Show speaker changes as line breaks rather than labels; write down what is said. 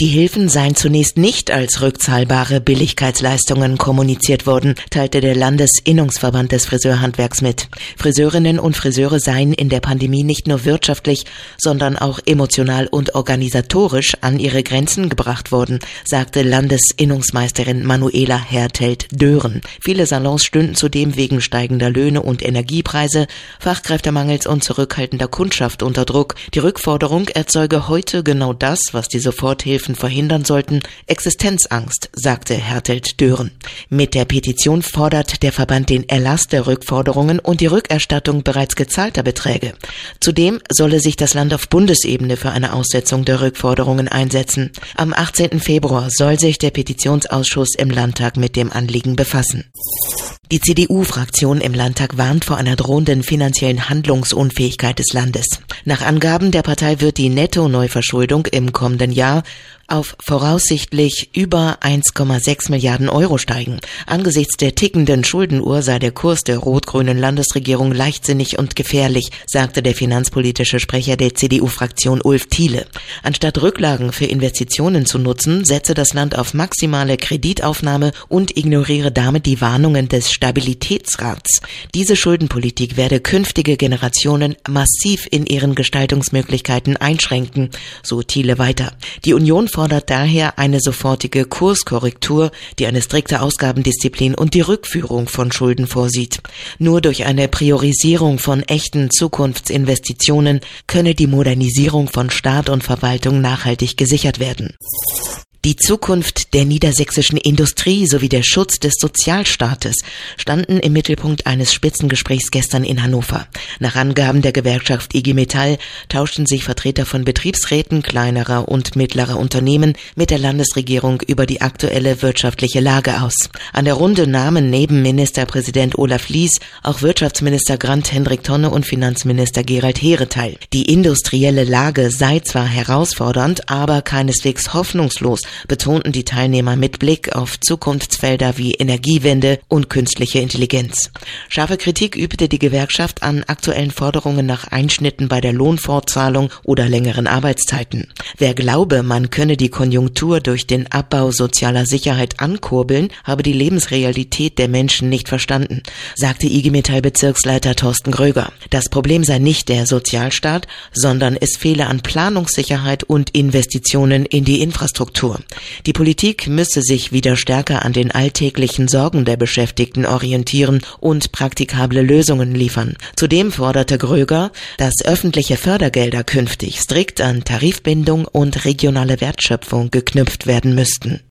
Die Hilfen seien zunächst nicht als rückzahlbare Billigkeitsleistungen kommuniziert worden, teilte der Landesinnungsverband des Friseurhandwerks mit. Friseurinnen und Friseure seien in der Pandemie nicht nur wirtschaftlich, sondern auch emotional und organisatorisch an ihre Grenzen gebracht worden, sagte Landesinnungsmeisterin Manuela Hertelt-Dören. Viele Salons stünden zudem wegen steigender Löhne und Energiepreise, Fachkräftemangels und zurückhaltender Kundschaft unter Druck. Die Rückforderung erzeuge heute genau das, was die Soforthilfen verhindern sollten, Existenzangst, sagte Hertelt-Dören. Mit der Petition fordert der Verband den Erlass der Rückforderungen und die Rückerstattung bereits gezahlter Beträge. Zudem solle sich das Land auf Bundesebene für eine Aussetzung der Rückforderungen einsetzen. Am 18. Februar soll sich der Petitionsausschuss im Landtag mit dem Anliegen befassen. Die CDU-Fraktion im Landtag warnt vor einer drohenden finanziellen Handlungsunfähigkeit des Landes. Nach Angaben der Partei wird die Netto-Neuverschuldung im kommenden Jahr auf voraussichtlich über 1,6 Milliarden Euro steigen. Angesichts der tickenden Schuldenuhr sei der Kurs der rot-grünen Landesregierung leichtsinnig und gefährlich, sagte der finanzpolitische Sprecher der CDU-Fraktion Ulf Thiele. Anstatt Rücklagen für Investitionen zu nutzen, setze das Land auf maximale Kreditaufnahme und ignoriere damit die Warnungen des Stabilitätsrats. Diese Schuldenpolitik werde künftige Generationen massiv in ihren Gestaltungsmöglichkeiten einschränken, so Thiele weiter. Die Union fordert daher eine sofortige Kurskorrektur, die eine strikte Ausgabendisziplin und die Rückführung von Schulden vorsieht. Nur durch eine Priorisierung von echten Zukunftsinvestitionen könne die Modernisierung von Staat und Verwaltung nachhaltig gesichert werden. Die Zukunft der niedersächsischen Industrie sowie der Schutz des Sozialstaates standen im Mittelpunkt eines Spitzengesprächs gestern in Hannover. Nach Angaben der Gewerkschaft IG Metall tauschten sich Vertreter von Betriebsräten kleinerer und mittlerer Unternehmen mit der Landesregierung über die aktuelle wirtschaftliche Lage aus. An der Runde nahmen neben Ministerpräsident Olaf Lies auch Wirtschaftsminister Grant-Hendrik Tonne und Finanzminister Gerald Heere teil. Die industrielle Lage sei zwar herausfordernd, aber keineswegs hoffnungslos, betonten die Teilnehmer mit Blick auf Zukunftsfelder wie Energiewende und künstliche Intelligenz. Scharfe Kritik übte die Gewerkschaft an aktuellen Forderungen nach Einschnitten bei der Lohnfortzahlung oder längeren Arbeitszeiten. Wer glaube, man könne die Konjunktur durch den Abbau sozialer Sicherheit ankurbeln, habe die Lebensrealität der Menschen nicht verstanden, sagte IG Metall Bezirksleiter Thorsten Gröger. Das Problem sei nicht der Sozialstaat, sondern es fehle an Planungssicherheit und Investitionen in die Infrastruktur. Die Politik müsse sich wieder stärker an den alltäglichen Sorgen der Beschäftigten orientieren und praktikable Lösungen liefern. Zudem forderte Gröger, dass öffentliche Fördergelder künftig strikt an Tarifbindung und regionale Wertschöpfung geknüpft werden müssten.